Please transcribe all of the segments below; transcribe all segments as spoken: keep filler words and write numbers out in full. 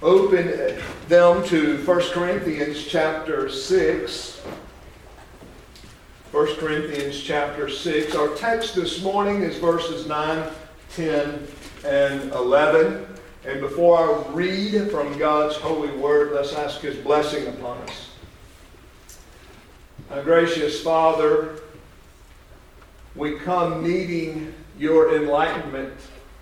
open them to First Corinthians chapter six. First Corinthians chapter six. Our text this morning is verses nine, ten, and eleven. And before I read from God's holy word, let's ask His blessing upon us. Our gracious Father, we come needing your enlightenment,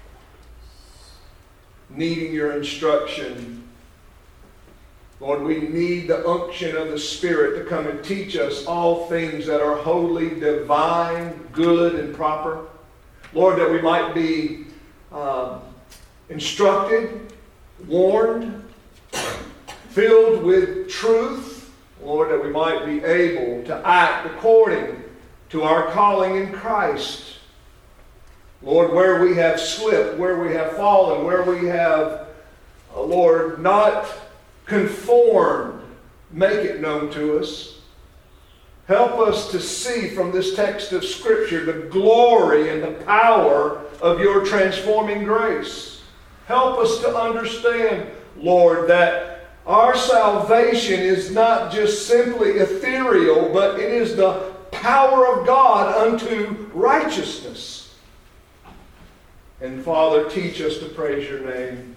needing your instruction. Lord, we need the unction of the Spirit to come and teach us all things that are holy, divine, good, and proper. Lord, that we might be um, instructed, warned, filled with truth. Lord, that we might be able to act according to our calling in Christ. Lord, where we have slipped, where we have fallen, where we have, uh, Lord, not conformed, make it known to us. Help us to see from this text of Scripture the glory and the power of your transforming grace. Help us to understand, Lord, that our salvation is not just simply ethereal, but it is the power of God unto righteousness. And Father, teach us to praise your name.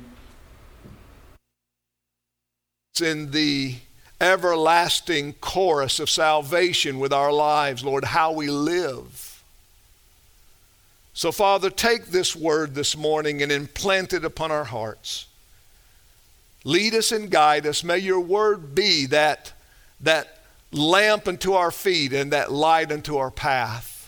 In the everlasting chorus of salvation with our lives, Lord, how we live. So, Father, take this word this morning and implant it upon our hearts. Lead us and guide us. May your word be that, that lamp unto our feet and that light unto our path.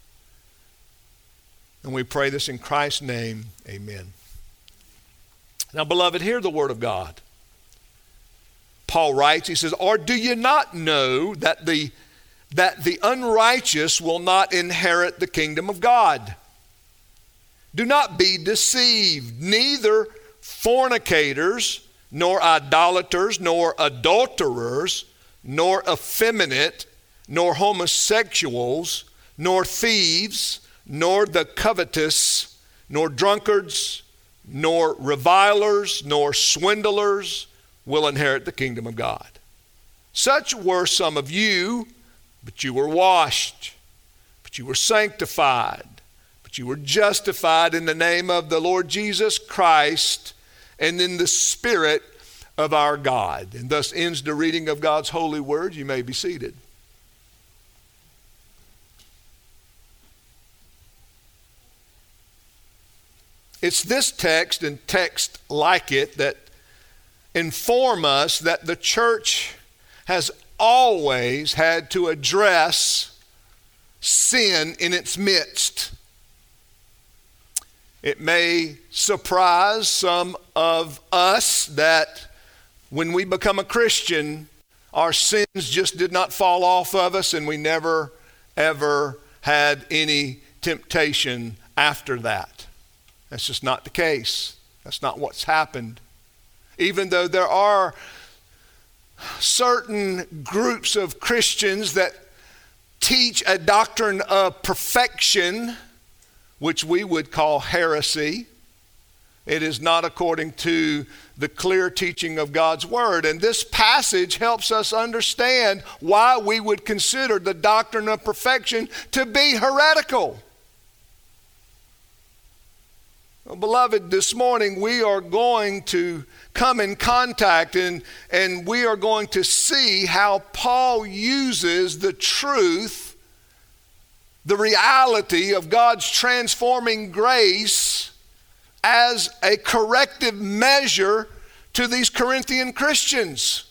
And we pray this in Christ's name. Amen. Now, beloved, hear the word of God. Paul writes, he says, or do you not know that the, that the unrighteous will not inherit the kingdom of God? Do not be deceived. Neither fornicators, nor idolaters, nor adulterers, nor effeminate, nor homosexuals, nor thieves, nor the covetous, nor drunkards, nor revilers, nor swindlers will inherit the kingdom of God. Such were some of you, but you were washed, but you were sanctified, but you were justified in the name of the Lord Jesus Christ and in the Spirit of our God. And thus ends the reading of God's holy word. You may be seated. It's this text and text like it that inform us that the church has always had to address sin in its midst. It may surprise some of us that when we become a Christian, our sins just did not fall off of us and we never, ever had any temptation after that. That's just not the case. That's not what's happened. Even though there are certain groups of Christians that teach a doctrine of perfection, which we would call heresy, it is not according to the clear teaching of God's word. And this passage helps us understand why we would consider the doctrine of perfection to be heretical. Well, beloved, this morning we are going to come in contact and, and we are going to see how Paul uses the truth, the reality of God's transforming grace as a corrective measure to these Corinthian Christians.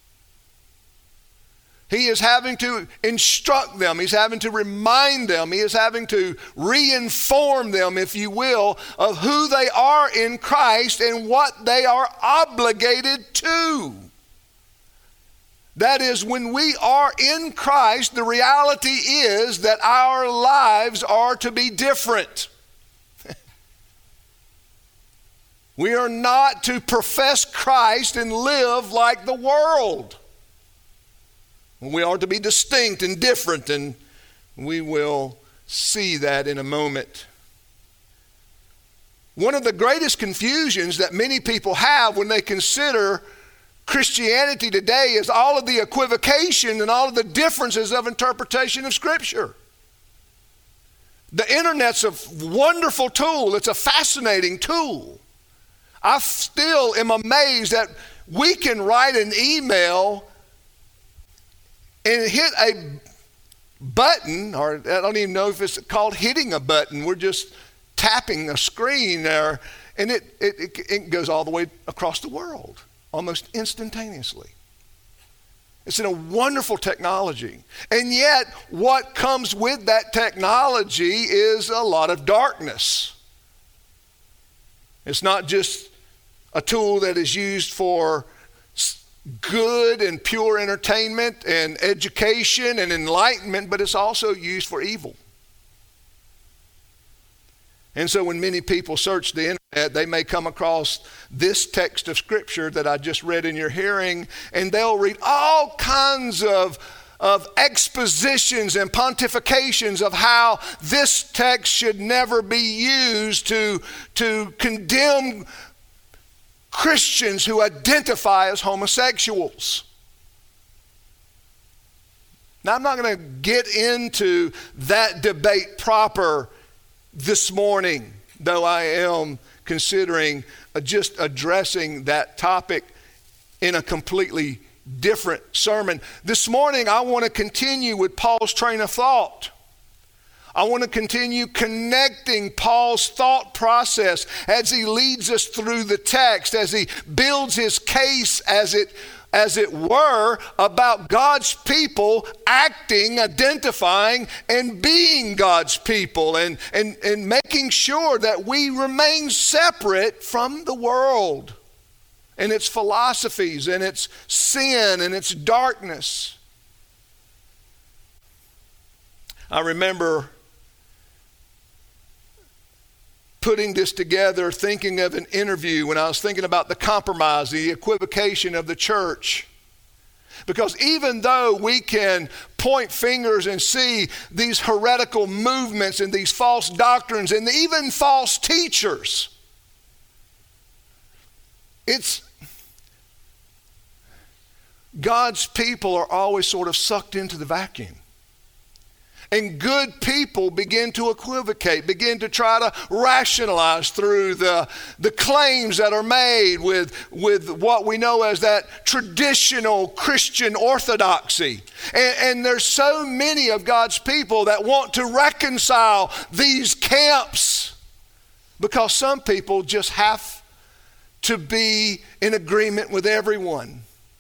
He is having to instruct them. He's having to remind them. He is having to re-inform them, if you will, of who they are in Christ and what they are obligated to. That is, when we are in Christ, the reality is that our lives are to be different. We are not to profess Christ and live like the world. We are to be distinct and different, and we will see that in a moment. One of the greatest confusions that many people have when they consider Christianity today is all of the equivocation and all of the differences of interpretation of Scripture. The internet's a wonderful tool. It's a fascinating tool. I still am amazed that we can write an email and hit a button, or I don't even know if it's called hitting a button. We're just tapping a screen there, and it, it, it goes all the way across the world almost instantaneously. It's a wonderful technology. And yet, what comes with that technology is a lot of darkness. It's not just a tool that is used for good and pure entertainment and education and enlightenment, but it's also used for evil. And so when many people search the internet, they may come across this text of Scripture that I just read in your hearing, and they'll read all kinds of, of expositions and pontifications of how this text should never be used to, to condemn Christians who identify as homosexuals. Now, I'm not going to get into that debate proper this morning, though I am considering just addressing that topic in a completely different sermon. This morning, I want to continue with Paul's train of thought. I want to continue connecting Paul's thought process as he leads us through the text, as he builds his case, as it as it were, about God's people acting, identifying, and being God's people, and, and, and making sure that we remain separate from the world and its philosophies and its sin and its darkness. I remember putting this together, thinking of an interview when I was thinking about the compromise, the equivocation of the church. Because even though we can point fingers and see these heretical movements and these false doctrines and even false teachers, it's God's people are always sort of sucked into the vacuum. And good people begin to equivocate, begin to try to rationalize through the, the claims that are made with, with what we know as that traditional Christian orthodoxy. And, and there's so many of God's people that want to reconcile these camps because some people just have to be in agreement with everyone.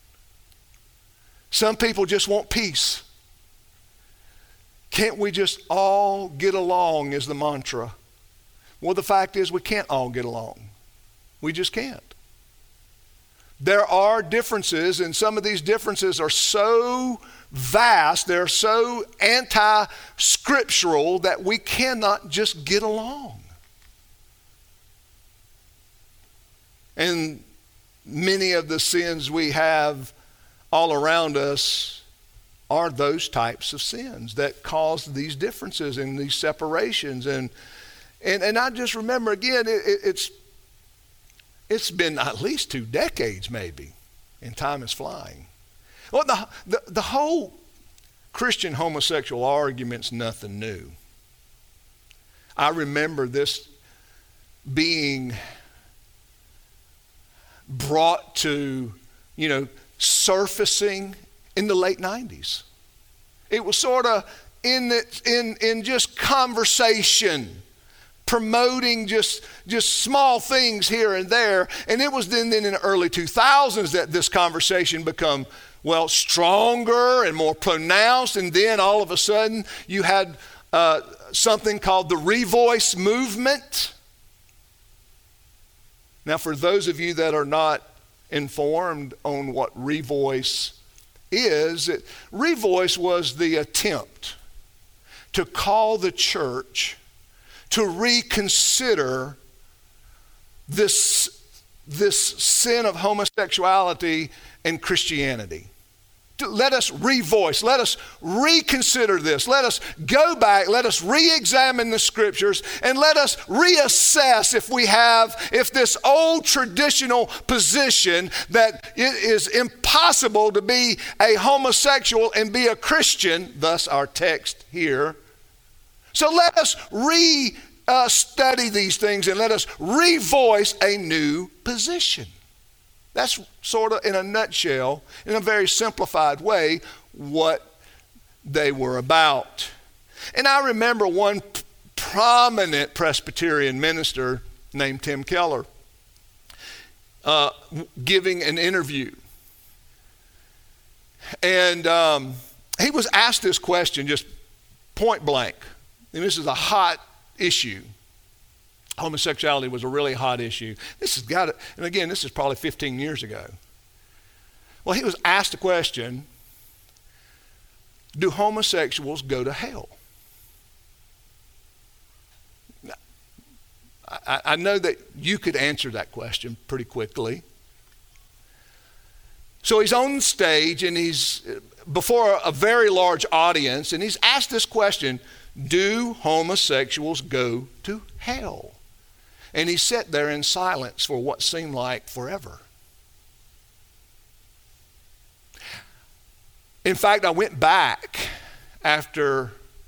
Some people just want peace. Can't we just all get along is the mantra. Well, the fact is we can't all get along. We just can't. There are differences, and some of these differences are so vast, they're so anti-scriptural that we cannot just get along. And many of the sins we have all around us are those types of sins that cause these differences and these separations. And and, and I just remember again, it, it, it's it's been at least two decades maybe, and time is flying. Well, the, the, the whole Christian homosexual argument's nothing new. I remember this being brought to, you know, surfacing in the late nineties. It was sort of in the, in in just conversation, promoting just just small things here and there. And it was then, then in the early two thousands that this conversation become, well, stronger and more pronounced. And then all of a sudden you had uh, something called the Revoice movement. Now, for those of you that are not informed on what Revoice is, it, Revoice was the attempt to call the church to reconsider this, this sin of homosexuality and Christianity. Let us revoice. Let us reconsider this. Let us go back. Let us re-examine the scriptures and let us reassess if we have, if this old traditional position that it is impossible to be a homosexual and be a Christian, thus our text here. So let us re-study these things and let us revoice a new position. That's sort of, in a nutshell, in a very simplified way, what they were about. And I remember one p- prominent Presbyterian minister named Tim Keller uh, giving an interview. And um, he was asked this question just point blank. And this is a hot issue. Homosexuality was a really hot issue. This has got it, and again, this is probably fifteen years ago. Well, he was asked a question, do homosexuals go to hell? I, I know that you could answer that question pretty quickly. So he's on stage and he's before a very large audience and he's asked this question, do homosexuals go to hell? And he sat there in silence for what seemed like forever. In fact, I went back after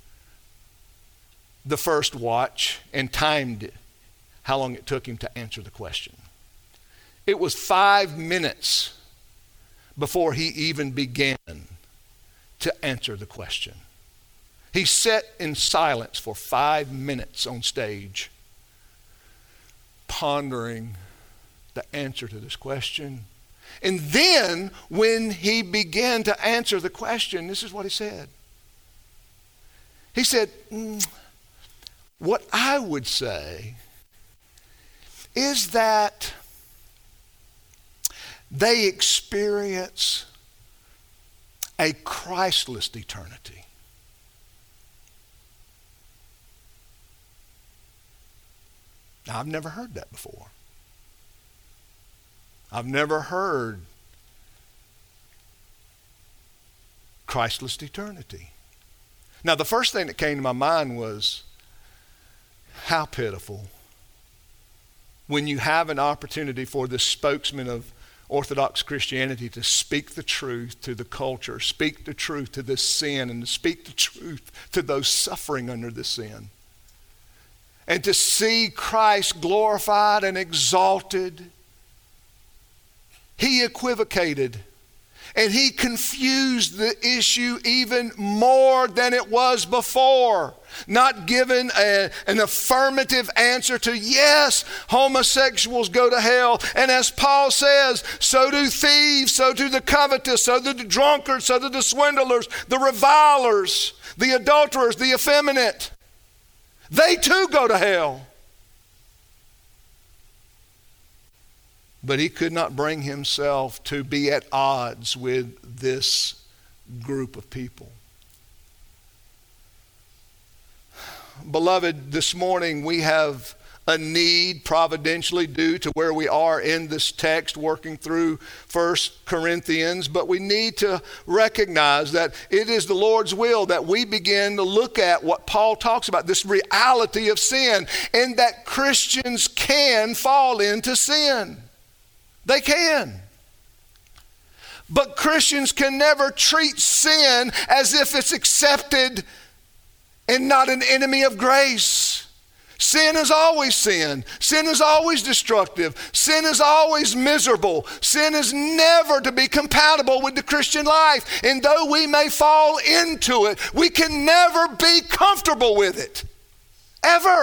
the first watch and timed how long it took him to answer the question. It was five minutes before he even began to answer the question. He sat in silence for five minutes on stage, pondering the answer to this question. And then when he began to answer the question, this is what he said. He said, mm, what I would say is that they experience a Christless eternity. Now, I've never heard that before. I've never heard Christless eternity. Now, the first thing that came to my mind was, how pitiful when you have an opportunity for this spokesman of Orthodox Christianity to speak the truth to the culture, speak the truth to this sin, and to speak the truth to those suffering under this sin. And to see Christ glorified and exalted. He equivocated and he confused the issue even more than it was before. Not given a, an affirmative answer to, yes, homosexuals go to hell. And as Paul says, so do thieves, so do the covetous, so do the drunkards, so do the swindlers, the revilers, the adulterers, the effeminate. They too go to hell. But he could not bring himself to be at odds with this group of people. Beloved, this morning we have a need providentially due to where we are in this text working through First Corinthians, but we need to recognize that it is the Lord's will that we begin to look at what Paul talks about, this reality of sin, and that Christians can fall into sin. They can. But Christians can never treat sin as if it's accepted and not an enemy of grace. Sin is always sin. Sin is always destructive. Sin is always miserable. Sin is never to be compatible with the Christian life. And though we may fall into it, we can never be comfortable with it. Ever.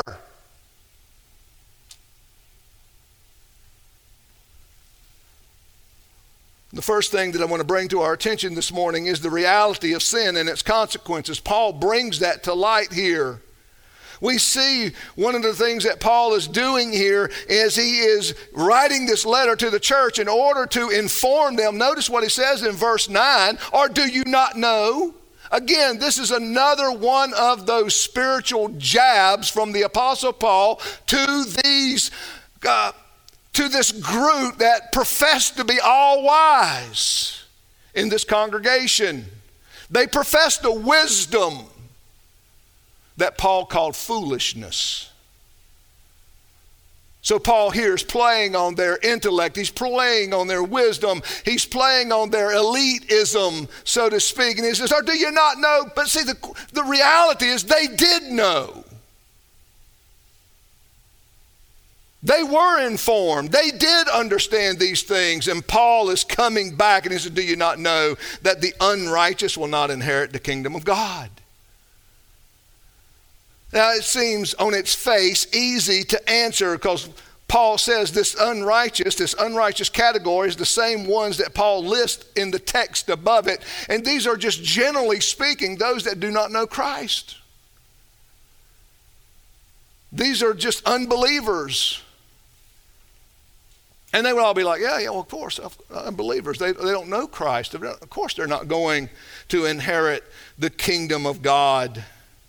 The first thing that I want to bring to our attention this morning is the reality of sin and its consequences. Paul brings that to light here. We see one of the things that Paul is doing here is he is writing this letter to the church in order to inform them. Notice what he says in verse nine, or do you not know? Again, this is another one of those spiritual jabs from the Apostle Paul to these uh, to this group that professed to be all wise. in this congregation. They professed a wisdom that Paul called foolishness. So Paul here is playing on their intellect. He's playing on their wisdom. He's playing on their elitism, so to speak. And he says, oh, do you not know? But see, the, the reality is they did know. They were informed. They did understand these things. And Paul is coming back and he says, do you not know that the unrighteous will not inherit the kingdom of God? Now, it seems on its face easy to answer because Paul says this unrighteous, this unrighteous category is the same ones that Paul lists in the text above it. And these are just generally speaking those that do not know Christ. These are just unbelievers. And they would all be like, yeah, yeah, well, of course, unbelievers. They, they don't know Christ. Of course, they're not going to inherit the kingdom of God.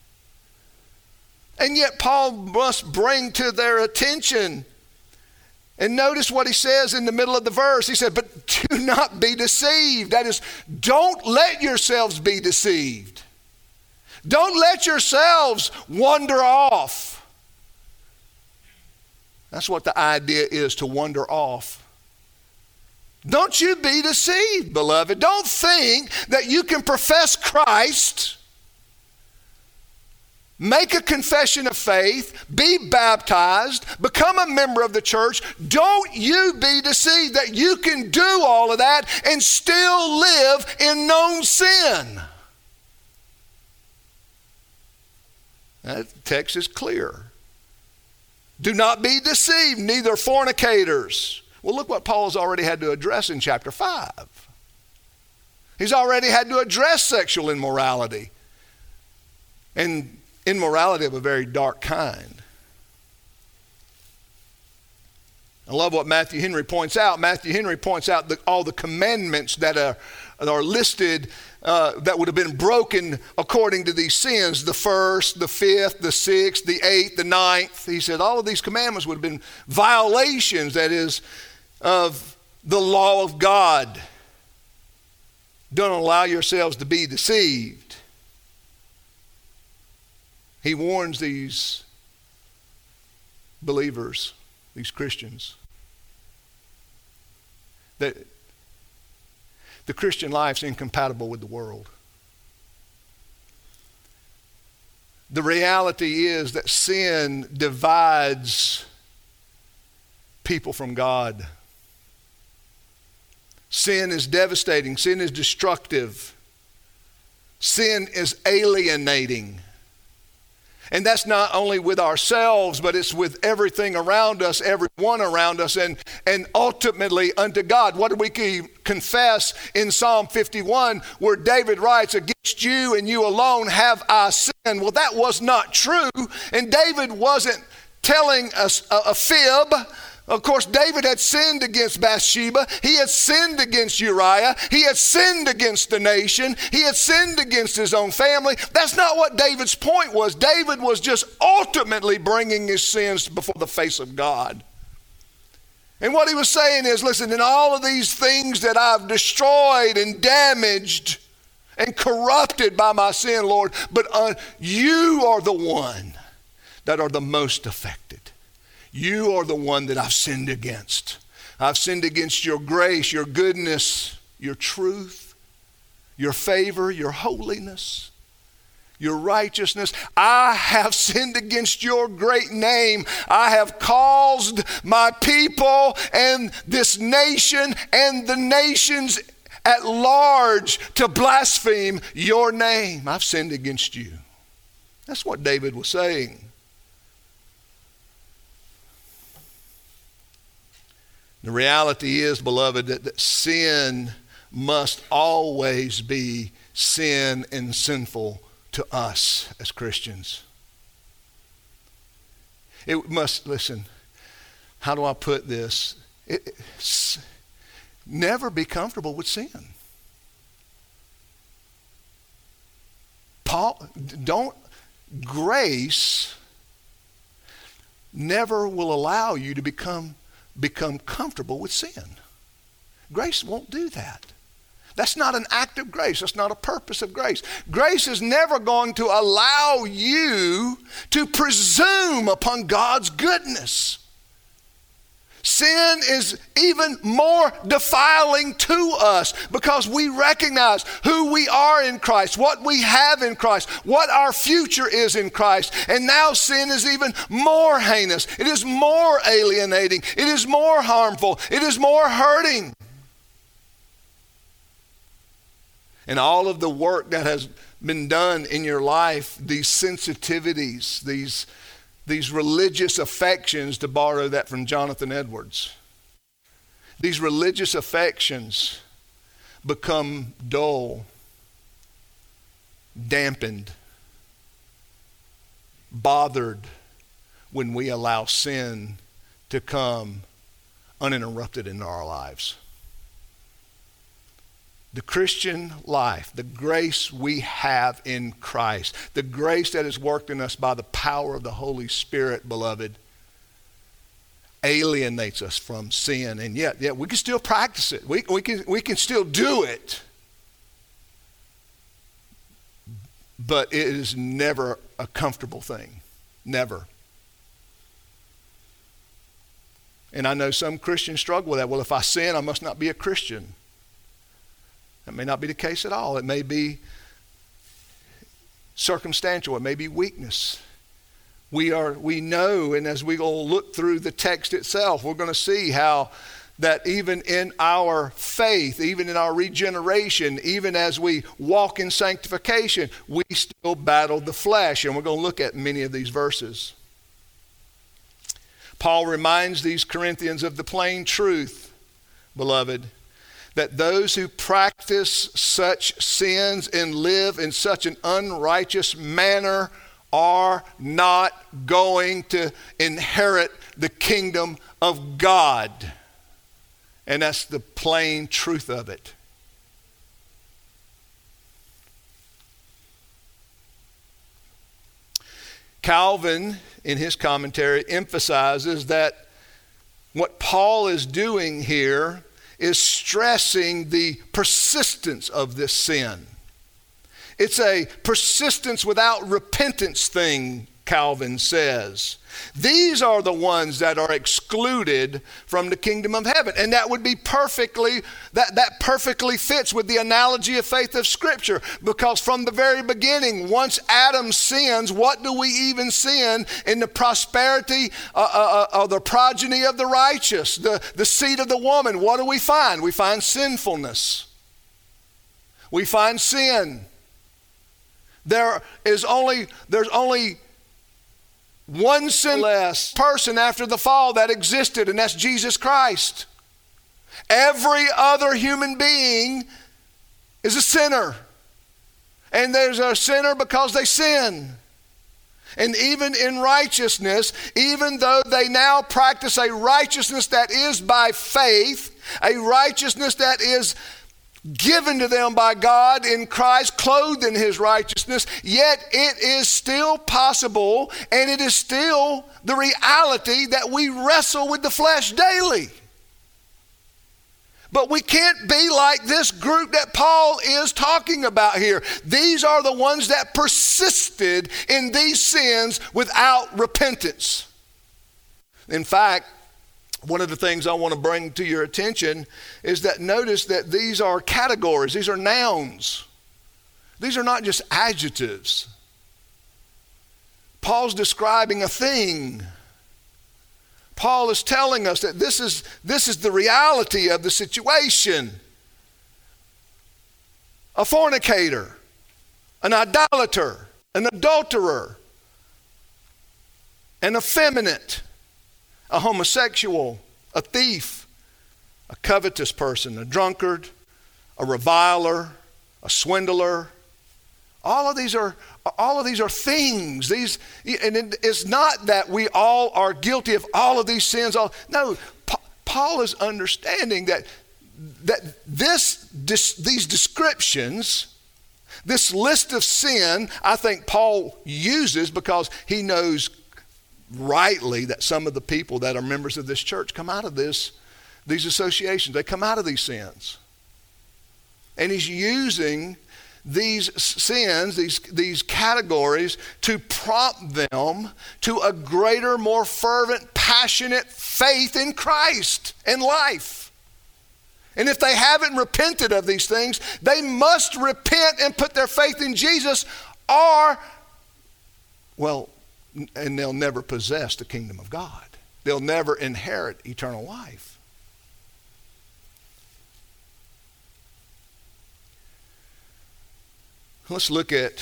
And yet Paul must bring to their attention. And notice what he says in the middle of the verse. He said, but do not be deceived. That is, don't let yourselves be deceived. Don't let yourselves wander off. That's what the idea is, to wander off. Don't you be deceived, beloved. Don't think that you can profess Christ, make a confession of faith, be baptized, become a member of the church. Don't you be deceived that you can do all of that and still live in known sin. That text is clear. Do not be deceived, neither fornicators. Well, look what Paul has already had to address in chapter five. He's already had to address sexual immorality. And immorality of a very dark kind. I love what Matthew Henry points out. Matthew Henry points out that all the commandments that are, that are listed uh, that would have been broken according to these sins, the first, the fifth, the sixth, the eighth, the ninth. He said all of these commandments would have been violations, that is, of the law of God. Don't allow yourselves to be deceived. He warns these believers, these Christians, that the Christian life is incompatible with the world. The reality is that sin divides people from God. Sin is devastating. Sin is destructive. Sin is alienating. And that's not only with ourselves, but it's with everything around us, everyone around us, and, and ultimately unto God. What do we confess in Psalm fifty-one, where David writes, against you and you alone have I sinned? Well, that was not true. And David wasn't telling us a, a fib. Of course, David had sinned against Bathsheba. He had sinned against Uriah. He had sinned against the nation. He had sinned against his own family. That's not what David's point was. David was just ultimately bringing his sins before the face of God. And what he was saying is, listen, in all of these things that I've destroyed and damaged and corrupted by my sin, Lord, but uh, you are the one that are the most affected. You are the one that I've sinned against. I've sinned against your grace, your goodness, your truth, your favor, your holiness, your righteousness. I have sinned against your great name. I have caused my people and this nation and the nations at large to blaspheme your name. I've sinned against you. That's what David was saying. The reality is, beloved, that, that sin must always be sin and sinful to us as Christians. It must, listen, how do I put this? It, it, never be comfortable with sin. Paul, don't, grace never will allow you to become become comfortable with sin. Grace won't do that. That's not an act of grace. That's not a purpose of grace. Grace is never going to allow you to presume upon God's goodness. Sin is even more defiling to us because we recognize who we are in Christ, what we have in Christ, what our future is in Christ. And now sin is even more heinous. It is more alienating. It is more harmful. It is more hurting. And all of the work that has been done in your life, these sensitivities, these These religious affections, to borrow that from Jonathan Edwards, these religious affections become dull, dampened, bothered when we allow sin to come uninterrupted into our lives. The Christian life, the grace we have in Christ, the grace that is worked in us by the power of the Holy Spirit, beloved, alienates us from sin. And yet, yet we can still practice it. We, we, can, we can still do it. But it is never a comfortable thing. Never. And I know some Christians struggle with that. Well, if I sin, I must not be a Christian. That may not be the case at all. It may be circumstantial. It may be weakness. We are, we know, and as we go look through the text itself, we're going to see how that even in our faith, even in our regeneration, even as we walk in sanctification, we still battle the flesh. And we're going to look at many of these verses. Paul reminds these Corinthians of the plain truth, beloved, that those who practice such sins and live in such an unrighteous manner are not going to inherit the kingdom of God. And that's the plain truth of it. Calvin, in his commentary, emphasizes that what Paul is doing here is stressing the persistence of this sin. It's a persistence without repentance thing, Calvin says. These are the ones that are excluded from the kingdom of heaven. And that would be perfectly, that, that perfectly fits with the analogy of faith of Scripture. Because from the very beginning, once Adam sins, what do we even sin in the prosperity uh, uh, uh, of the progeny of the righteous, the, the seed of the woman? What do we find? We find sinfulness. We find sin. There is only, there's only one sinless person after the fall that existed, and that's Jesus Christ. Every other human being is a sinner. And there's a sinner because they sin. And even in righteousness, even though they now practice a righteousness that is by faith, a righteousness that is given to them by God in Christ, clothed in his righteousness, yet it is still possible, and it is still the reality that we wrestle with the flesh daily. But we can't be like this group that Paul is talking about here. These are the ones that persisted in these sins without repentance. In fact, one of the things I want to bring to your attention is that notice that these are categories. These are nouns. These are not just adjectives. Paul's describing a thing. Paul is telling us that this is, this is the reality of the situation. A fornicator, an idolater, an adulterer, an effeminate, a homosexual, a thief, a covetous person, a drunkard, a reviler, a swindler. All of these are all of these are things. These, and it's not that we all are guilty of all of these sins. All, no, Pa- Paul is understanding that that this, this these descriptions, this list of sin, I think Paul uses because he knows rightly that some of the people that are members of this church come out of this, these associations. They come out of these sins. And he's using these sins, these, these categories, to prompt them to a greater, more fervent, passionate faith in Christ and life. And if they haven't repented of these things, they must repent and put their faith in Jesus, or, well, and they'll never possess the kingdom of God. They'll never inherit eternal life. Let's look at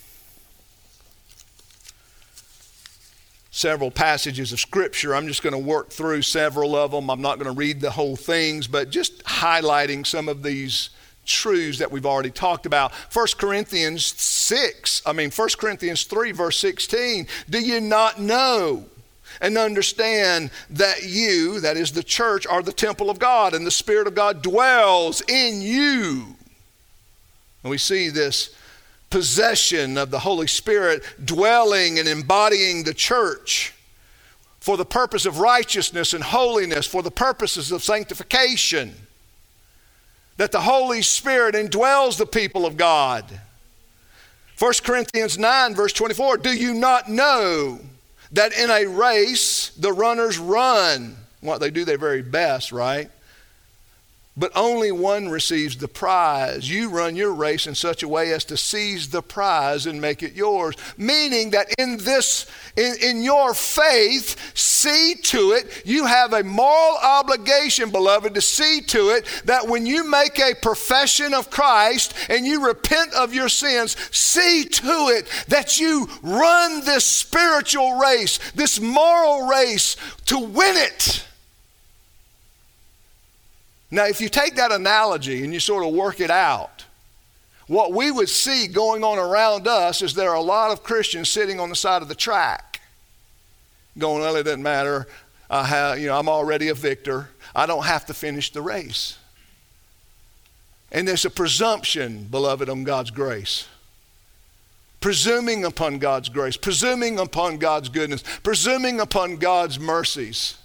several passages of Scripture. I'm just going to work through several of them. I'm not going to read the whole things, but just highlighting some of these truths that we've already talked about. First Corinthians six, I mean First Corinthians three, verse sixteen. Do you not know and understand that you, that is the church, are the temple of God, and the Spirit of God dwells in you? And we see this possession of the Holy Spirit dwelling and embodying the church for the purpose of righteousness and holiness, for the purposes of sanctification. That the Holy Spirit indwells the people of God. First Corinthians nine, verse twenty-four, do you not know that in a race the runners run? What they do their very best, right? But only one receives the prize. You run your race in such a way as to seize the prize and make it yours. Meaning that in this, in, in your faith, see to it, you have a moral obligation, beloved, to see to it that when you make a profession of Christ and you repent of your sins, see to it that you run this spiritual race, this moral race, to win it. Now, if you take that analogy and you sort of work it out, what we would see going on around us is there are a lot of Christians sitting on the side of the track going, well, it doesn't matter. I have, you know, I'm already a victor. I don't have to finish the race. And there's a presumption, beloved, on God's grace. Presuming upon God's grace, presuming upon God's goodness, presuming upon God's mercies.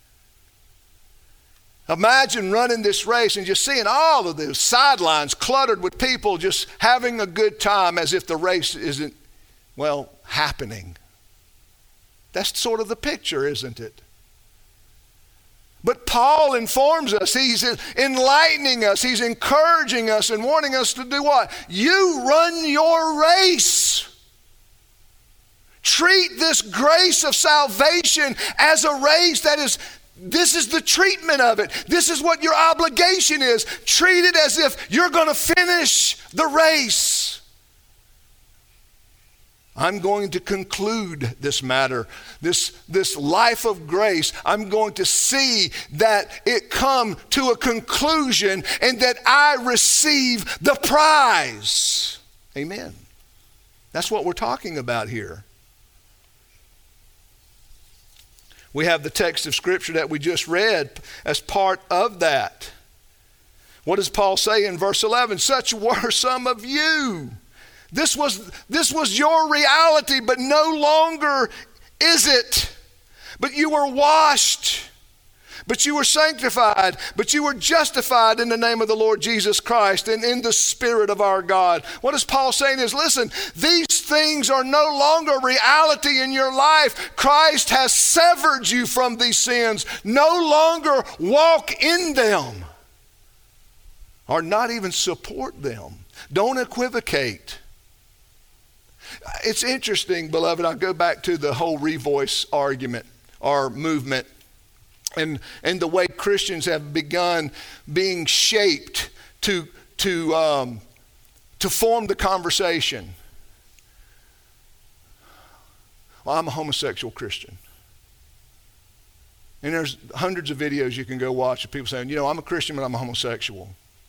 Imagine running this race and just seeing all of the sidelines cluttered with people just having a good time as if the race isn't, well, happening. That's sort of the picture, isn't it? But Paul informs us, he's enlightening us, he's encouraging us and warning us to do what? You run your race. Treat this grace of salvation as a race that is, this is the treatment of it. This is what your obligation is. Treat it as if you're going to finish the race. I'm going to conclude this matter, this, this life of grace. I'm going to see that it come to a conclusion and that I receive the prize. Amen. That's what we're talking about here. We have the text of Scripture that we just read as part of that. What does Paul say in verse eleven? Such were some of you. This was, this was your reality, but no longer is it. But you were washed, but you were sanctified, but you were justified in the name of the Lord Jesus Christ and in the Spirit of our God. What is Paul saying is, listen, these things are no longer reality in your life. Christ has severed you from these sins. No longer walk in them or not even support them. Don't equivocate. It's interesting, beloved. I'll go back to the whole revoice argument or movement and, and the way Christians have begun being shaped to, to, um, to form the conversation. Well, I'm a homosexual Christian. And there's hundreds of videos you can go watch of people saying, you know, I'm a Christian, but I'm a homosexual.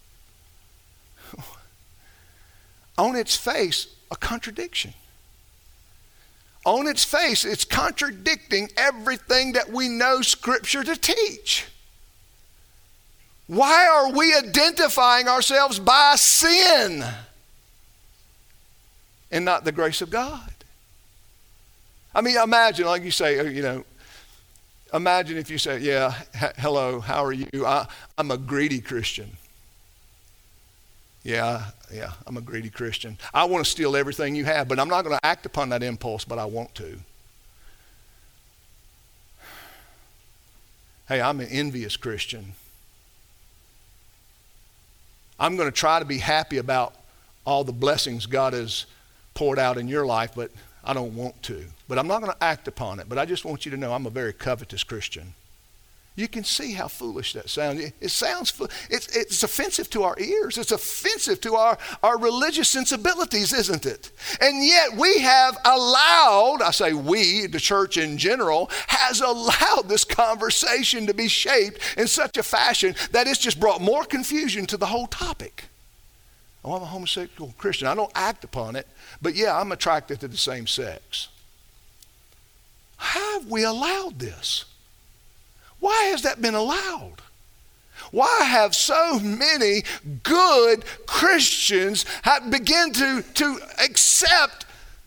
On its face, a contradiction. On its face, it's contradicting everything that we know Scripture to teach. Why are we identifying ourselves by sin and not the grace of God? I mean, imagine, like you say, you know, imagine if you say, yeah, h- hello, how are you? I, I'm a greedy Christian. Yeah, yeah, I'm a greedy Christian. I want to steal everything you have, but I'm not going to act upon that impulse, but I want to. Hey, I'm an envious Christian. I'm going to try to be happy about all the blessings God has poured out in your life, but I don't want to. But I'm not going to act upon it. But I just want you to know I'm a very covetous Christian. You can see how foolish that sounds. It, it sounds, it's, it's offensive to our ears. It's offensive to our, our religious sensibilities, isn't it? And yet we have allowed, I say we, the church in general, has allowed this conversation to be shaped in such a fashion that it's just brought more confusion to the whole topic. Oh, I'm a homosexual Christian. I don't act upon it, but yeah, I'm attracted to the same sex. How have we allowed this? Why has that been allowed? Why have so many good Christians have begin to, to accept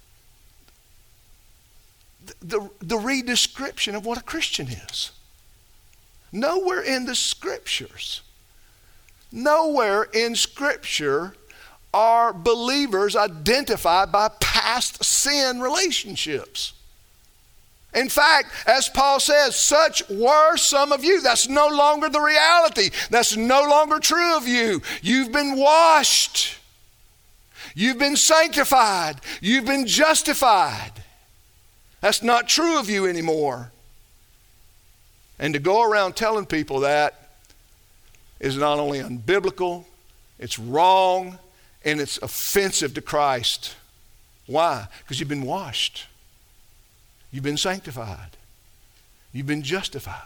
the, the redescription of what a Christian is? Nowhere in the scriptures, nowhere in scripture are believers identified by past sin relationships. In fact, as Paul says, such were some of you. That's no longer the reality. That's no longer true of you. You've been washed. You've been sanctified. You've been justified. That's not true of you anymore. And to go around telling people that is not only unbiblical, it's wrong, and it's offensive to Christ. Why? Because you've been washed. You've been sanctified. You've been justified.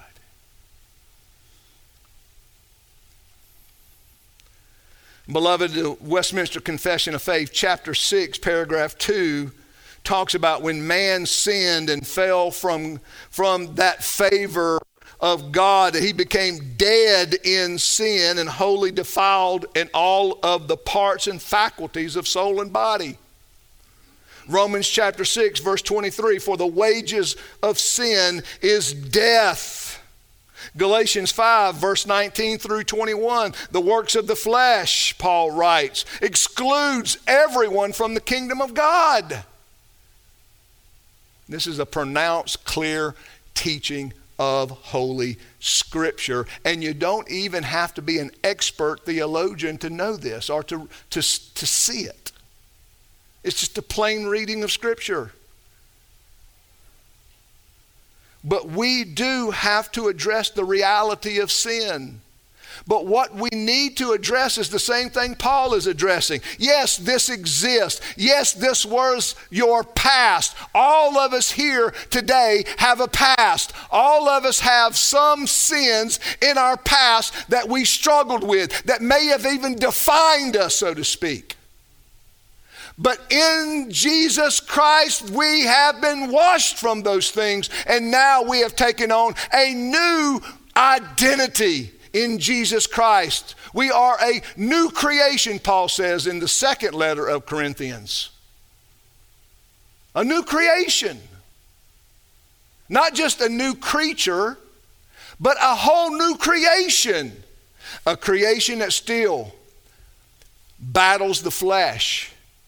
Beloved, the Westminster Confession of Faith, chapter six, paragraph two, talks about when man sinned and fell from, from that favor of God, that he became dead in sin and wholly defiled in all of the parts and faculties of soul and body. Romans chapter six, verse twenty-three, for the wages of sin is death. Galatians five, verse nineteen through twenty-one, the works of the flesh, Paul writes, excludes everyone from the kingdom of God. This is a pronounced, clear teaching of Holy Scripture. And you don't even have to be an expert theologian to know this or to, to, to see it. It's just a plain reading of Scripture. But we do have to address the reality of sin. But what we need to address is the same thing Paul is addressing. Yes, this exists. Yes, this was your past. All of us here today have a past. All of us have some sins in our past that we struggled with, that may have even defined us, so to speak. But in Jesus Christ, we have been washed from those things, and now we have taken on a new identity in Jesus Christ. We are a new creation, Paul says in the second letter of Corinthians. A new creation. Not just a new creature, but a whole new creation. A creation that still battles the flesh.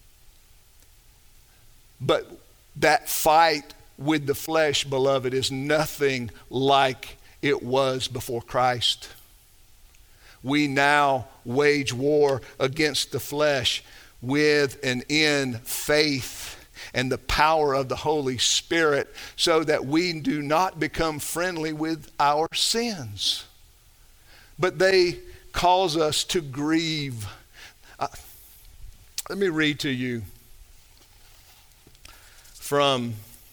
But that fight with the flesh, beloved, is nothing like it was before Christ. We now wage war against the flesh with and in faith and the power of the Holy Spirit, so that we do not become friendly with our sins, but they cause us to grieve. Uh, let me read to you from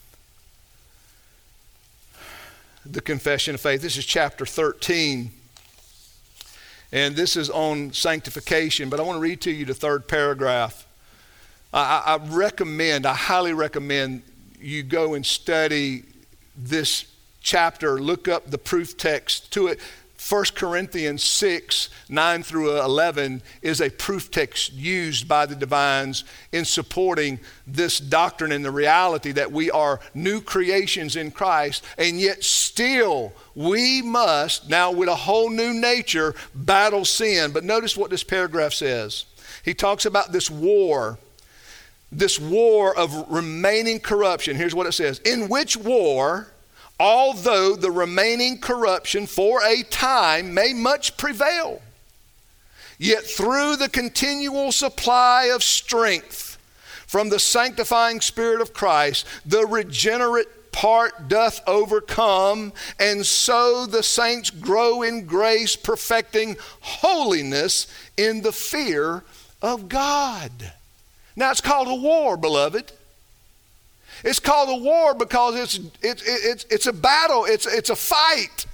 the Confession of Faith. This is chapter thirteen. And this is on sanctification, but I want to read to you the third paragraph. I, I recommend, I highly recommend you go and study this chapter. Look up the proof text to it. First Corinthians six, nine through eleven is a proof text used by the divines in supporting this doctrine and the reality that we are new creations in Christ, and yet still we must, now with a whole new nature, battle sin. But notice what this paragraph says. He talks about this war, this war of remaining corruption. Here's what it says. In which war, although the remaining corruption for a time may much prevail, yet through the continual supply of strength from the sanctifying Spirit of Christ, the regenerate part doth overcome, and so the saints grow in grace, perfecting holiness in the fear of God. Now it's called a war, beloved. It's called a war because it's, it's, it's, it's a battle. It's, it's a fight.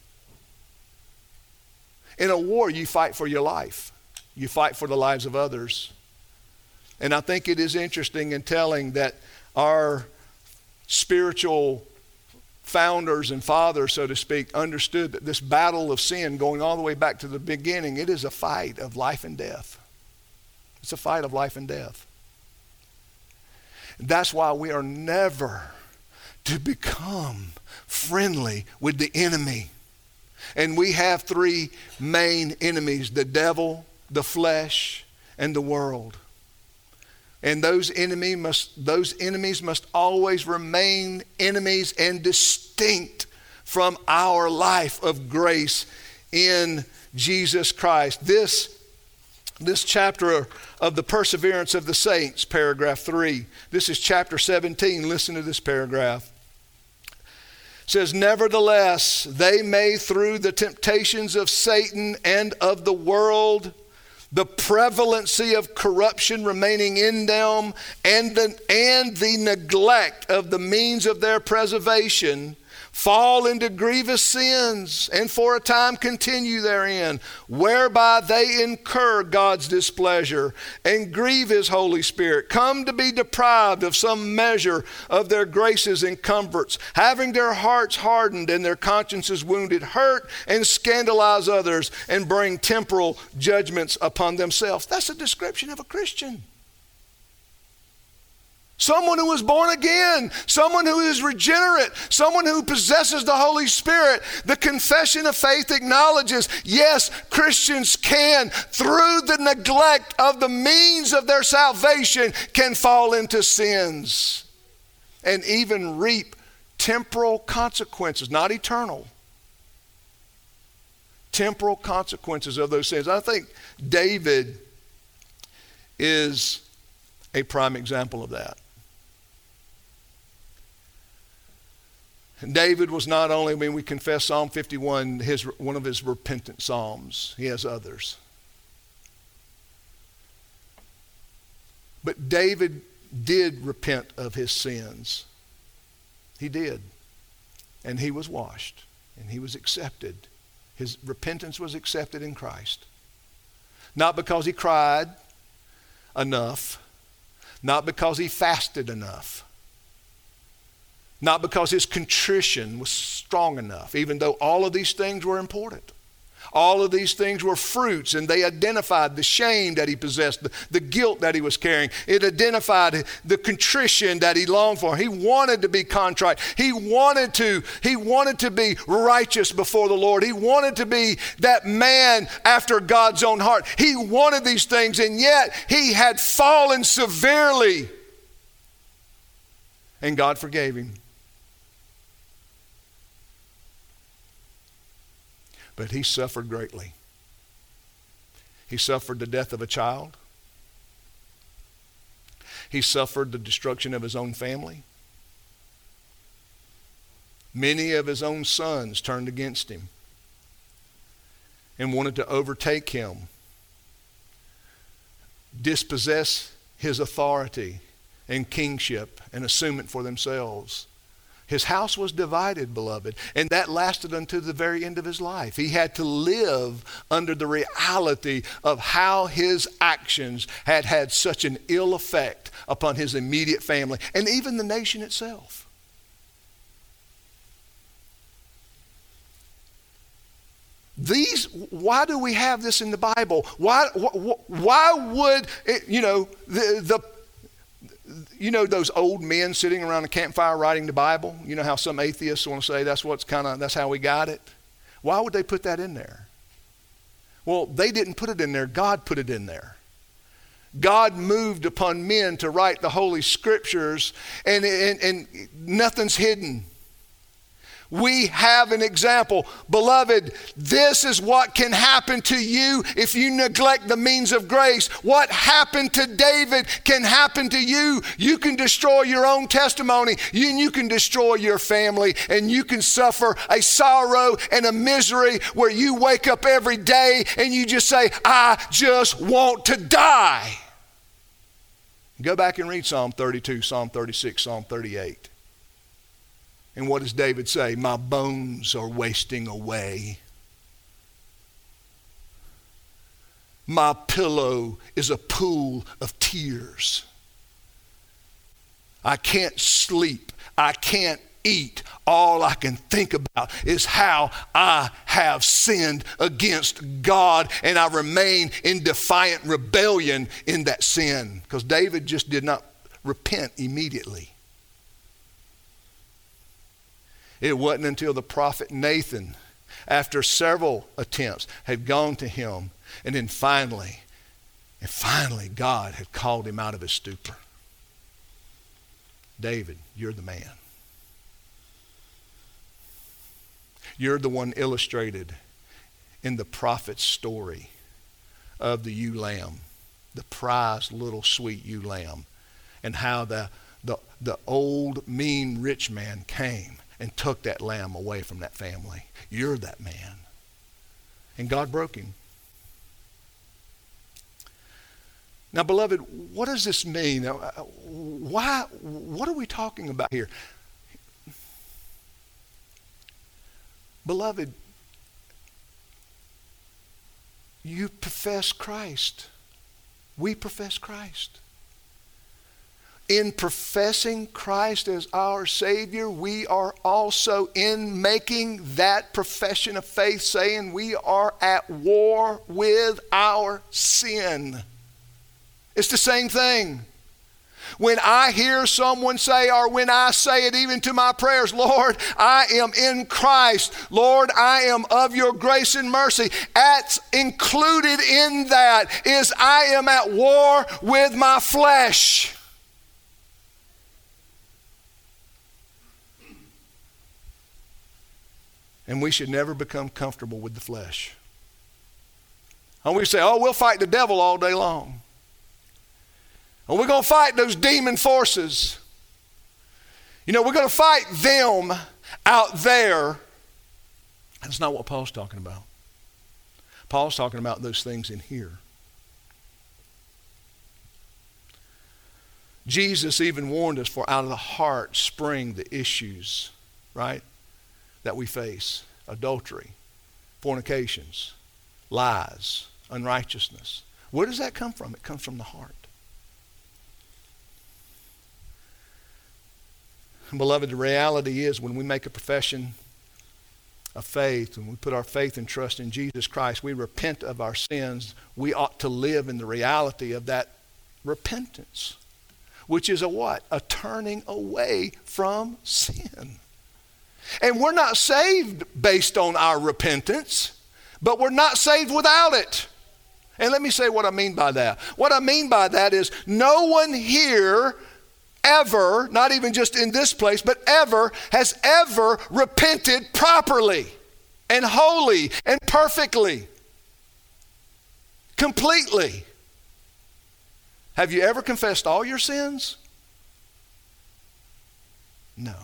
In a war, you fight for your life. You fight for the lives of others. And I think it is interesting and telling that our spiritual founders and fathers, so to speak, understood that this battle of sin, going all the way back to the beginning, it is a fight of life and death. It's a fight of life and death. That's why we are never to become friendly with the enemy. And we have three main enemies: the devil, the flesh, and the world. And those enemy must, those enemies must always remain enemies and distinct from our life of grace in Jesus Christ. This This chapter of the perseverance of the saints, paragraph three. This is chapter seventeen. Listen to this paragraph. It says, nevertheless, they may through the temptations of Satan and of the world, the prevalency of corruption remaining in them, and the, and the neglect of the means of their preservation, fall into grievous sins, and for a time continue therein, whereby they incur God's displeasure and grieve his Holy Spirit, come to be deprived of some measure of their graces and comforts, having their hearts hardened and their consciences wounded, hurt and scandalize others, and bring temporal judgments upon themselves. That's a description of a Christian. Someone who was born again, someone who is regenerate, someone who possesses the Holy Spirit. The confession of faith acknowledges, yes, Christians can, through the neglect of the means of their salvation, can fall into sins and even reap temporal consequences, not eternal. Temporal consequences of those sins. I think David is a prime example of that. David was not only, when we confess Psalm fifty-one, his, one of his repentant psalms. He has others. But David did repent of his sins. He did. And he was washed. And he was accepted. His repentance was accepted in Christ. Not because he cried enough. Not because he fasted enough. Not because his contrition was strong enough, even though all of these things were important. All of these things were fruits, and they identified the shame that he possessed, the, the guilt that he was carrying. It identified the contrition that he longed for. He wanted to be contrite. He wanted to, he wanted to be righteous before the Lord. He wanted to be that man after God's own heart. He wanted these things, and yet he had fallen severely. And God forgave him. But he suffered greatly. He suffered the death of a child. He suffered the destruction of his own family. Many of his own sons turned against him and wanted to overtake him, dispossess his authority and kingship and assume it for themselves. His house was divided, beloved, and that lasted until the very end of his life. He had to live under the reality of how his actions had had such an ill effect upon his immediate family and even the nation itself. These, why do we have this in the Bible? Why, wh- why would, it, you know, the, the, you know, those old men sitting around a campfire writing the Bible? You know how some atheists want to say that's what's kind of, that's how we got it? Why would they put that in there? Well, they didn't put it in there. God put it in there. God moved upon men to write the Holy Scriptures, and, and, and nothing's hidden. We have an example. Beloved, this is what can happen to you if you neglect the means of grace. What happened to David can happen to you. You can destroy your own testimony. You, you can destroy your family, and you can suffer a sorrow and a misery where you wake up every day and you just say, I just want to die. Go back and read Psalm thirty-two, Psalm thirty-six, Psalm thirty-eight. And what does David say? My bones are wasting away. My pillow is a pool of tears. I can't sleep. I can't eat. All I can think about is how I have sinned against God, and I remain in defiant rebellion in that sin. Because David just did not repent immediately. It wasn't until the prophet Nathan, after several attempts, had gone to him, and then finally, and finally God had called him out of his stupor. David, you're the man. You're the one illustrated in the prophet's story of the ewe lamb, the prized little sweet ewe lamb, and how the, the, the old mean rich man came and took that lamb away from that family. You're that man. And God broke him. Now, beloved, what does this mean? Why, what are we talking about here? Beloved, you profess Christ. We profess Christ. In professing Christ as our Savior, we are also in making that profession of faith, saying we are at war with our sin. It's the same thing. When I hear someone say, or when I say it even to my prayers, Lord, I am in Christ. Lord, I am of your grace and mercy. That's included in that is I am at war with my flesh. And we should never become comfortable with the flesh. And we say, oh, we'll fight the devil all day long. And we're going to fight those demon forces. You know, we're going to fight them out there. That's not what Paul's talking about. Paul's talking about those things in here. Jesus even warned us, for out of the heart spring the issues, right, that we face. Adultery, fornications, lies, unrighteousness. Where does that come from? It comes from the heart. Beloved, the reality is when we make a profession of faith, when we put our faith and trust in Jesus Christ, we repent of our sins. We ought to live in the reality of that repentance, which is a what? A turning away from sin. And we're not saved based on our repentance, but we're not saved without it. And let me say what I mean by that. What I mean by that is no one here ever, not even just in this place, but ever, has ever repented properly and wholly and perfectly, completely. Have you ever confessed all your sins? No.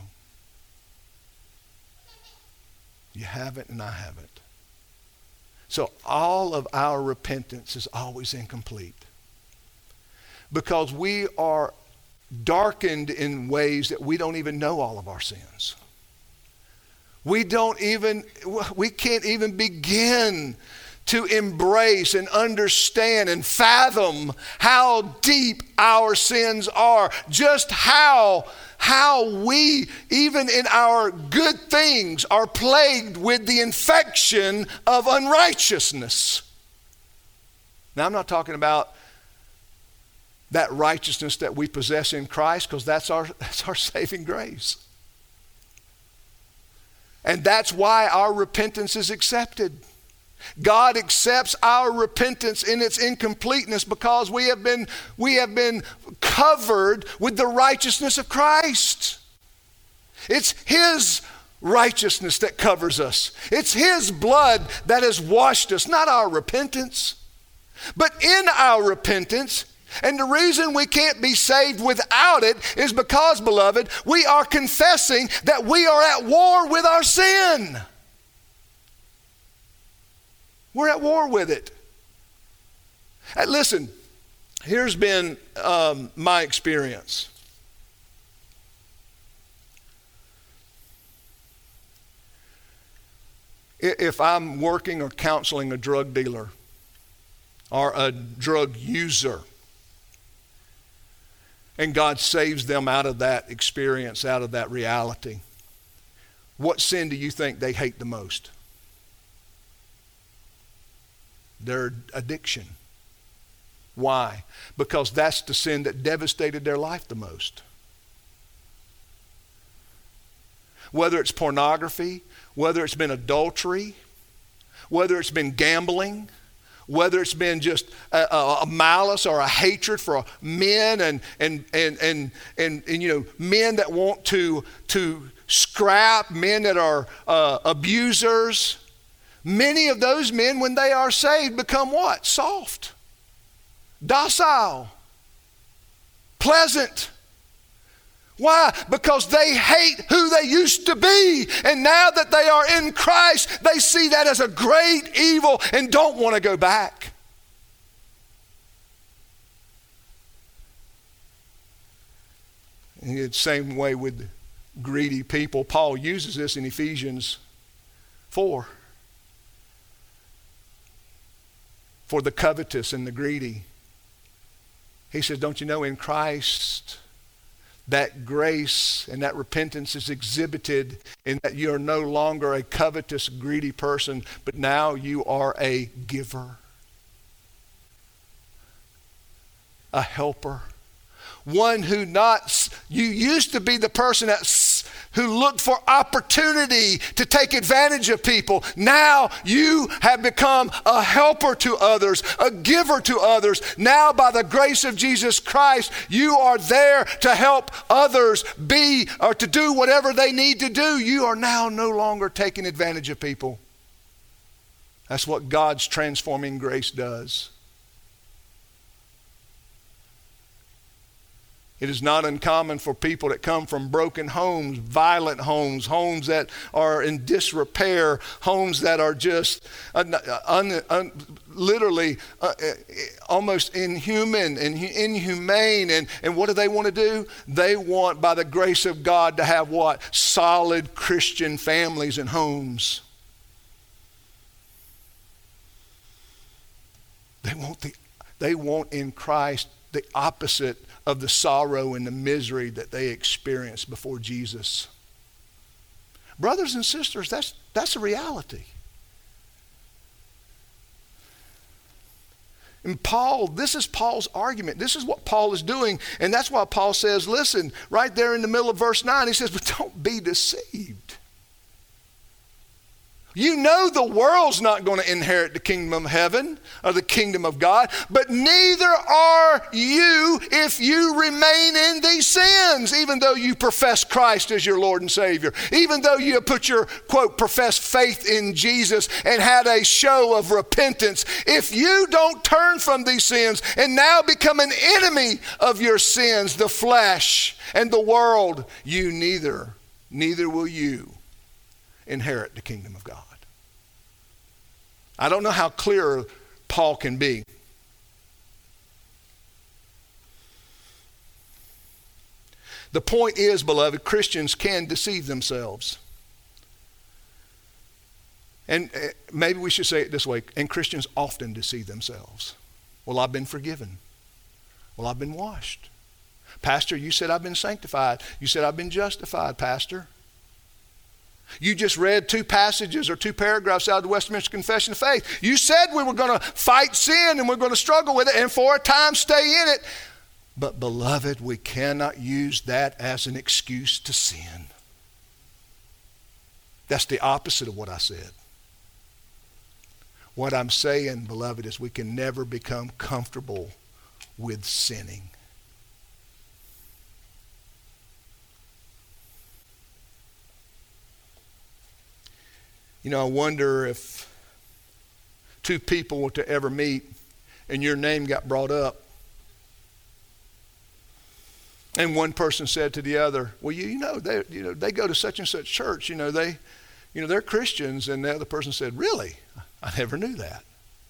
You haven't, and I haven't. So all of our repentance is always incomplete because we are darkened in ways that we don't even know all of our sins. We don't even, we can't even begin to embrace and understand and fathom how deep our sins are, just how how we, even in our good things, are plagued with the infection of unrighteousness. Now, I'm not talking about that righteousness that we possess in Christ, because that's our, that's our saving grace. And that's why our repentance is accepted. God accepts our repentance in its incompleteness because we have been, we have been covered with the righteousness of Christ. It's His righteousness that covers us. It's His blood that has washed us, not our repentance. But in our repentance, and the reason we can't be saved without it is because, beloved, we are confessing that we are at war with our sin. We're at war with it. Uh, listen, here's been um, my experience. If I'm working or counseling a drug dealer or a drug user, and God saves them out of that experience, out of that reality, what sin do you think they hate the most? Their addiction. Why? Because that's the sin that devastated their life the most. Whether it's pornography, whether it's been adultery, whether it's been gambling, whether it's been just a, a, a malice or a hatred for men and and and and and, and you know, men that want to to scrap, men that are uh, abusers. Many of those men, when they are saved, become what? Soft, docile, pleasant. Why? Because they hate who they used to be. And now that they are in Christ, they see that as a great evil and don't want to go back. And it's the same way with greedy people. Paul uses this in Ephesians four. For the covetous and the greedy. He says, don't you know, in Christ, that grace and that repentance is exhibited in that you are no longer a covetous, greedy person, but now you are a giver, a helper, one who not, you used to be the person that who looked for opportunity to take advantage of people. Now you have become a helper to others, a giver to others. Now by the grace of Jesus Christ, you are there to help others be or to do whatever they need to do. You are now no longer taking advantage of people. That's what God's transforming grace does. It is not uncommon for people that come from broken homes, violent homes, homes that are in disrepair, homes that are just un, un, un, literally uh, almost inhuman and inhumane. And, and what do they want to do? They want, by the grace of God, to have what? Solid Christian families and homes. They want the, they want in Christ the opposite of the sorrow and the misery that they experienced before Jesus. Brothers and sisters, that's, that's a reality. And Paul, this is Paul's argument. This is what Paul is doing. And that's why Paul says, listen, right there in the middle of verse nine, he says, but don't be deceived. You know the world's not going to inherit the kingdom of heaven or the kingdom of God, but neither are you if you remain in these sins, even though you profess Christ as your Lord and Savior, even though you have put your, quote, professed faith in Jesus and had a show of repentance. If you don't turn from these sins and now become an enemy of your sins, the flesh and the world, you neither, neither will you inherit the kingdom of God. I don't know how clear Paul can be. The point is, beloved, Christians can deceive themselves. And maybe we should say it this way, and Christians often deceive themselves. Well, I've been forgiven. Well, I've been washed. Pastor, you said I've been sanctified. You said I've been justified, Pastor. You just read two passages or two paragraphs out of the Westminster Confession of Faith. You said we were going to fight sin and we're going to struggle with it and for a time stay in it. But beloved, we cannot use that as an excuse to sin. That's the opposite of what I said. What I'm saying, beloved, is we can never become comfortable with sinning. You know, I wonder if two people were to ever meet and your name got brought up and one person said to the other, well, you, you know, they you know they go to such and such church, you know, they you know, they're Christians, and the other person said, really? I never knew that.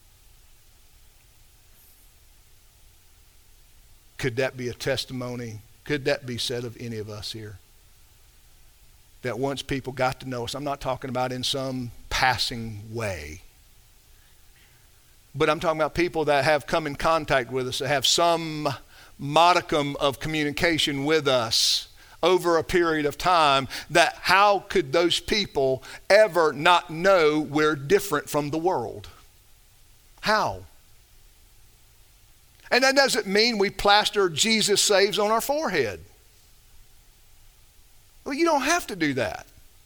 Could that be a testimony? Could that be said of any of us here? That once people got to know us, I'm not talking about in some passing way, but I'm talking about people that have come in contact with us, that have some modicum of communication with us over a period of time, that how could those people ever not know we're different from the world? How? And that doesn't mean we plaster Jesus saves on our forehead. Well, you don't have to do that.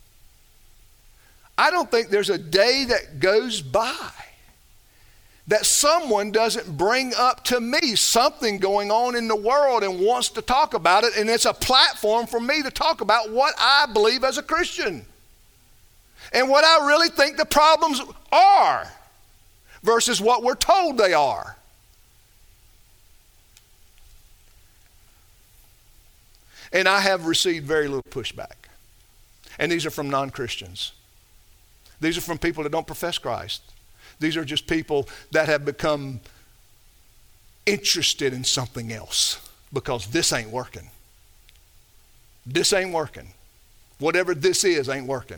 I don't think there's a day that goes by that someone doesn't bring up to me something going on in the world and wants to talk about it, and it's a platform for me to talk about what I believe as a Christian and what I really think the problems are versus what we're told they are. And I have received very little pushback. And these are from non-Christians. These are from people that don't profess Christ. These are just people that have become interested in something else because this ain't working. This ain't working. Whatever this is ain't working.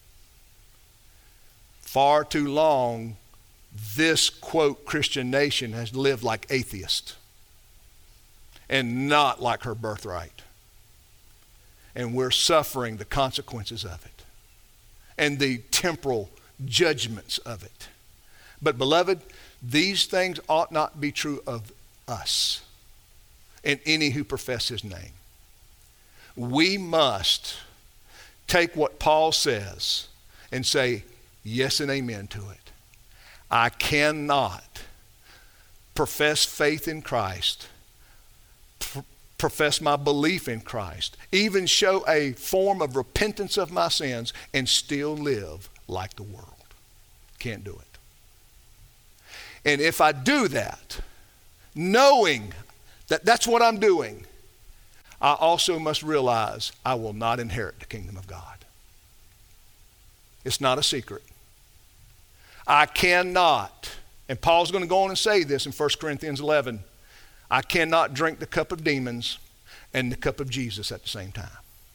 Far too long, this, quote, Christian nation has lived like atheists and not like her birthright. And we're suffering the consequences of it and the temporal judgments of it. But beloved, these things ought not be true of us and any who profess his name. We must take what Paul says and say yes and amen to it. I cannot profess faith in Christ, pr- profess my belief in Christ, even show a form of repentance of my sins and still live like the world. Can't do it. And if I do that, knowing that that's what I'm doing, I also must realize I will not inherit the kingdom of God. It's not a secret. I cannot, and Paul's going to go on and say this in First Corinthians eleven, I cannot drink the cup of demons and the cup of Jesus at the same time.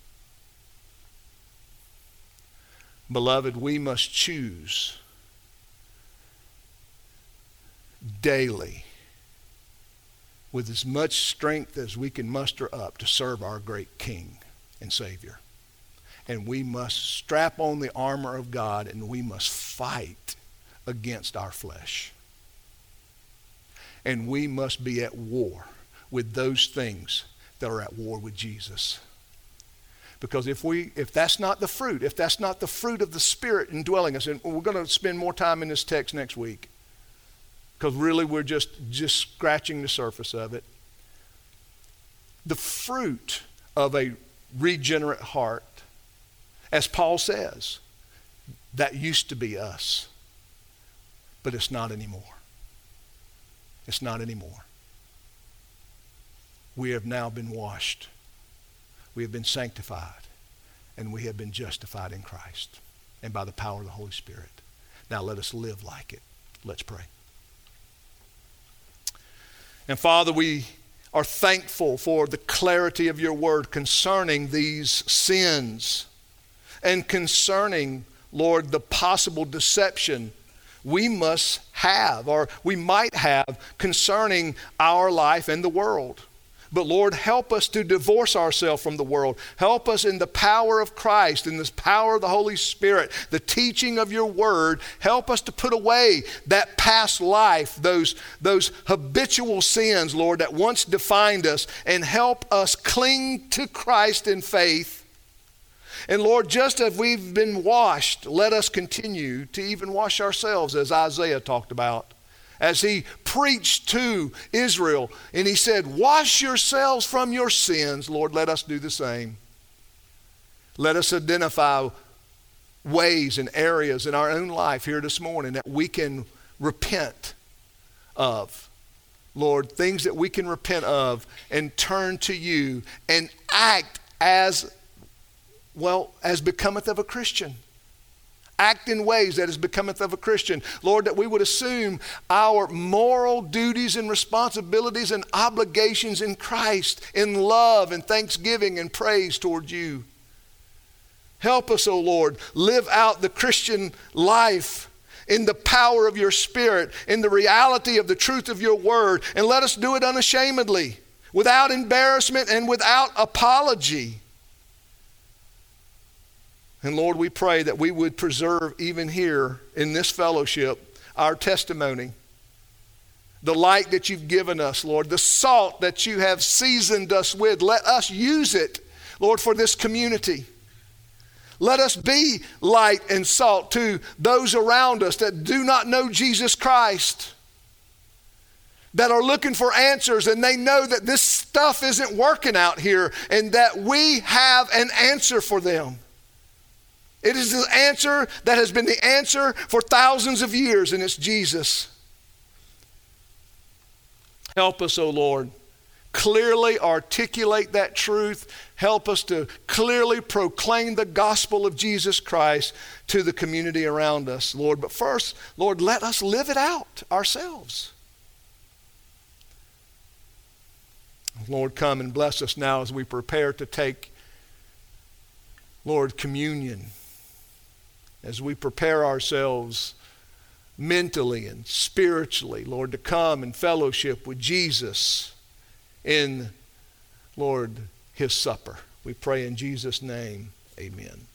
Beloved, we must choose daily with as much strength as we can muster up to serve our great King and Savior. And we must strap on the armor of God and we must fight against our flesh. And we must be at war with those things that are at war with Jesus. Because if we, if that's not the fruit, if that's not the fruit of the Spirit indwelling us, and we're going to spend more time in this text next week, because really we're just, just scratching the surface of it. The fruit of a regenerate heart, as Paul says, that used to be us, but it's not anymore. It's not anymore. We have now been washed. We have been sanctified. And we have been justified in Christ and by the power of the Holy Spirit. Now let us live like it. Let's pray. And Father, we are thankful for the clarity of your word concerning these sins and concerning, Lord, the possible deception we must have or we might have concerning our life and the world. But Lord, help us to divorce ourselves from the world. Help us in the power of Christ, in this power of the Holy Spirit, the teaching of your word. Help us to put away that past life, those, those habitual sins, Lord, that once defined us, and help us cling to Christ in faith. And Lord, just as we've been washed, let us continue to even wash ourselves, as Isaiah talked about. As he preached to Israel and he said, wash yourselves from your sins. Lord, let us do the same. Let us identify ways and areas in our own life here this morning that we can repent of. Lord, things that we can repent of and turn to you and act as, well, as becometh of a Christian. Act in ways that is becometh of a Christian. Lord, that we would assume our moral duties and responsibilities and obligations in Christ, in love and thanksgiving and praise toward you. Help us, O Lord, live out the Christian life in the power of your Spirit, in the reality of the truth of your word, and let us do it unashamedly, without embarrassment and without apology. And Lord, we pray that we would preserve even here in this fellowship our testimony, the light that you've given us, Lord, the salt that you have seasoned us with. Let us use it, Lord, for this community. Let us be light and salt to those around us that do not know Jesus Christ, that are looking for answers, and they know that this stuff isn't working out here and that we have an answer for them. It is the answer that has been the answer for thousands of years, and it's Jesus. Help us, O Lord, clearly articulate that truth. Help us to clearly proclaim the gospel of Jesus Christ to the community around us, Lord. But first, Lord, let us live it out ourselves. Lord, come and bless us now as we prepare to take, Lord, communion. As we prepare ourselves mentally and spiritually, Lord, to come and fellowship with Jesus in, Lord, his supper. We pray in Jesus' name, amen.